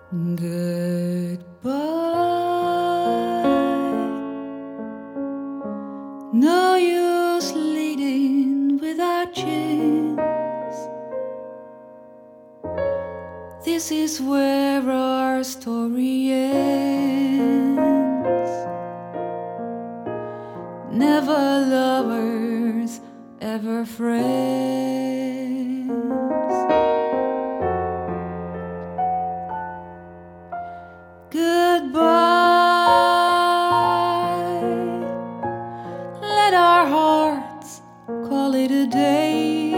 Goodbye. No use leading without chance. This is where our story ends. Never lovers, ever friends. Goodbye. Let our hearts call it a day.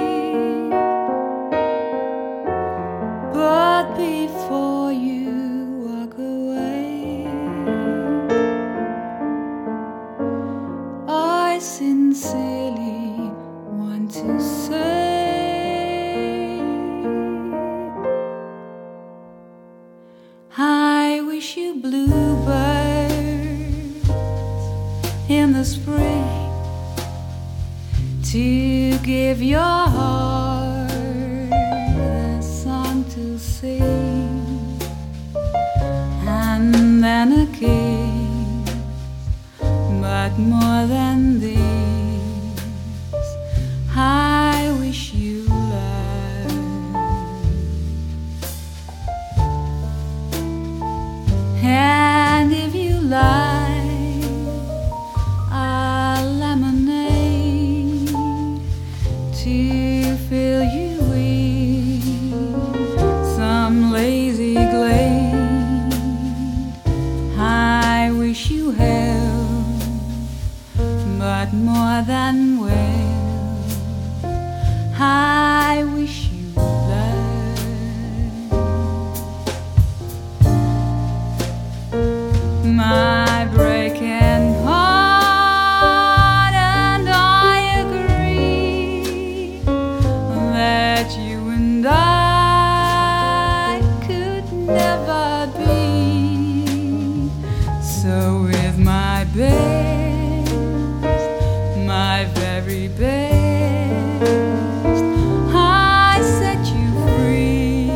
But before you walk away, I sincerely want to say, I wish you bluebirds in the spring to give your heart a song to sing, and then a kiss, but more than this, I wish you love. And if you like a lemonade to fill you with some lazy glade, I wish you health, but more than well, I wish you love. My breaking heart, and I agree that you and I could never be. So with my best, my very best, I set you free.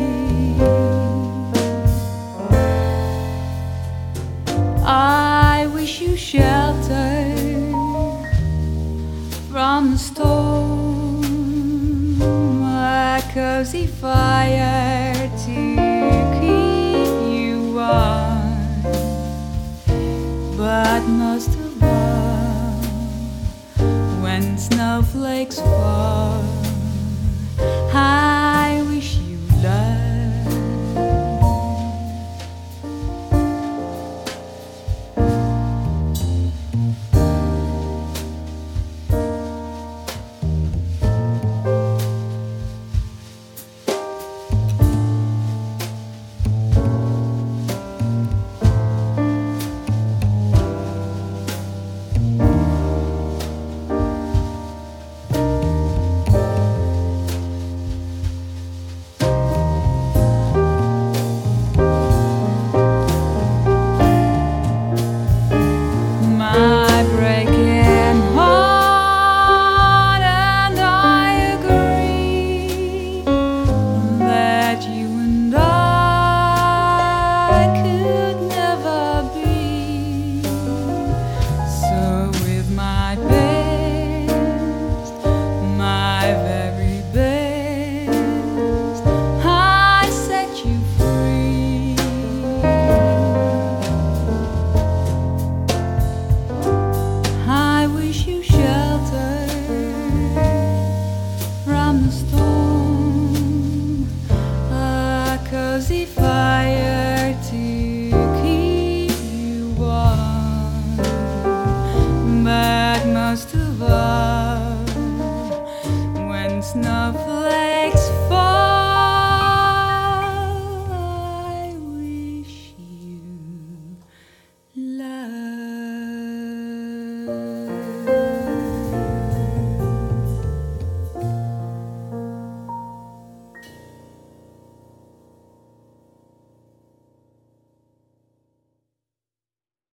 I wish you shelter from the storm, a cozy fire to keep you warm, but most of all, when snowflakes fall, I wish you love. My breaking heart, and I agree that you and I could never be. So with my best, my very best, I set you free. I wish you shelter from the storm, a cozy fire